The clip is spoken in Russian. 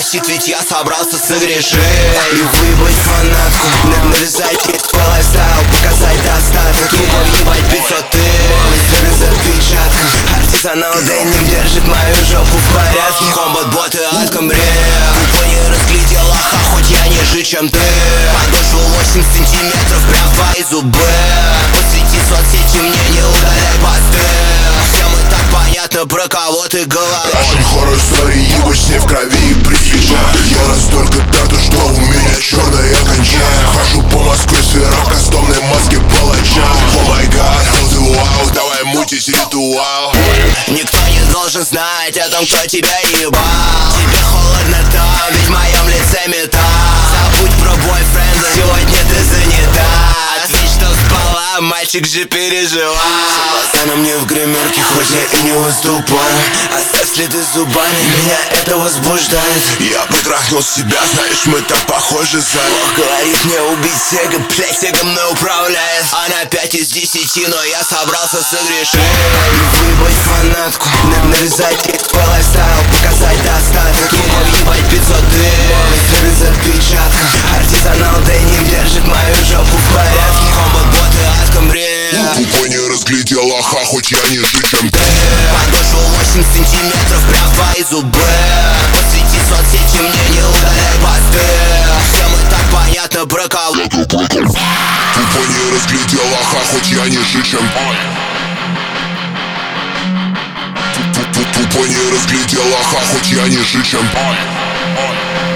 простит, ведь я собрался согрешить и выебать фанатку, навязать ей твой лайфстайл, показать достаток, тупо въебать 500 тысяч без отпечатка. Артизанал Дэнни держит мою жопу в порядке. Комбат-боты от Камбре, тупо не разглядел лоха, хоть я ниже, чем ты. Подошел 8 сантиметров, прям в твои зубы. Посвети соцсети, мне не удаляй посты. Всем и так понятно, про кого ты говоришь. Наши хоррор истории, ебать с ней в крови и при свечах. Я настолько пятый, что у меня черная кончая. Хожу по Москве с в кастомной маске палача. О май гад, вау, давай мутить ритуал. Никто не должен знать о том, кто тебя ебал. Тебе холодно там, ведь в моем лице металл. Забудь про бойфренда, сегодня ты занята. Ответь, что спала, мальчик же переживал. С пацаном мне в гримерке, хоть я и не выступаю. Оставь следы зубами, меня это возбуждает. Я потрахнул себя, знаешь, мы так похожи за. Бог говорит мне убить Сега, блять, Сега мной управляет. Она 5 из 10, но я собрался согрешить и выебать фанатку, навязать ей твой лайфстайл, показать достаток, тупо въебать 500 тысяч без отпечатка. Артизанал Дэнни держит мою жопу в порядке. Комбат-боты от Камбре, тупо не разглядел лоха, хоть я ниже, чем ты. подошел 8 сантиметров, прям в твои зубы. Посвети соцсети, мне не удаляй посты. Всем и так понятно, про кого. Тупо не разглядел лоха, хоть я ниже, чем Тупо не разглядел лоха, хоть я ниже, чем